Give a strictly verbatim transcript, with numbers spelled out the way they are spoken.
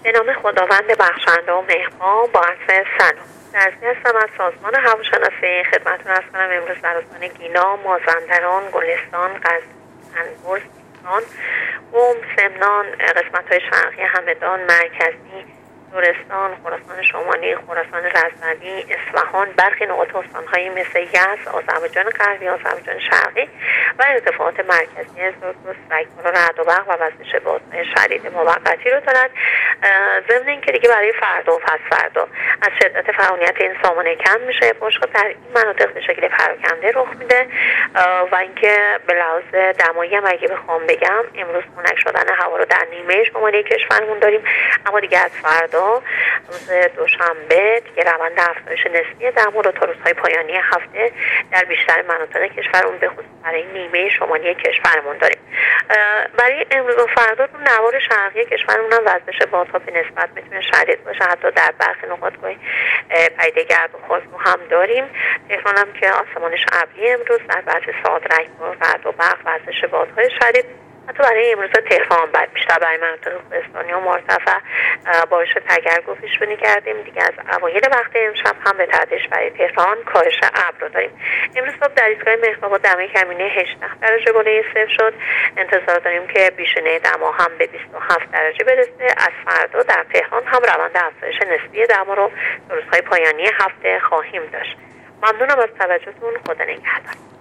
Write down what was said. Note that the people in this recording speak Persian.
به نام خداوند بخشنده و مهربان، با عرض سلام. درزی هستم از سازمان هواشناسی. خدمتتون عرض کنم امروز در استان گیلا، مازندران، گلستان، قزوین، سیستان، قم، سمنان، قسمت‌های شرقی همدان، مرکزی، لرستان، خراسان شمالی، خراسان رضوی، اصفهان، برخی نقاط استان‌هایی مثل یزد، آذربایجان غربی، آذربایجان شرقی و ارتفاعات مرکزی زاگرس، سگ‌ها، رعد و برق و وزش بادهای شدید موقتی رو دارد. ضمن اینکه دیگه برای فردا و پس فردا از شدت فعالیت این سامانه کم میشه، باشگاه در این مناطق به شکل پراکنده رخ میده و اینکه به لحاظ دمایی هم اگه بخوام بگم امروز خنک شدن هوا رو در نیمه شمالی کشورمون داریم، اما دیگه از فردا روز دوشنبه دیگه روند افزایش نسبی دما رو تا روزهای پایانی هفته در بیشتر مناطق کشورمون به خصوص برای نیمه شمالی کشورمون داریم. برای امروز و فردا رو نوار شرقی کشورمون هم وزش بادها به نسبت میتونه شدید باشه، حتی در برخی نقاط گاهی پیده گرد و خاصو هم داریم. تهران هم که آسمانش ابری امروز در بعضی ساعات رعد و برق وزش بادهای شدید، حتی برای امروز تهران بعد بیشتر برای مناطق کوهستانی و مرتفع بارش تگرگو پیش بینی کردیم. دیگه از اوایل وقت امشب هم به تدریج برای تهران کاهش ابر رو داریم. امروز صبح در ایستگاه مهرآباد دمای کمینه هجده درجه بالای صفر شد. انتظار داریم که بیشینه دما هم به بیست و هفت درجه برسه. از فردا در تهران هم روند افزایش نسبی دما رو در روزهای پایانی هفته خواهیم داشت. ممنونم از توجهتون. خدا نگهدار.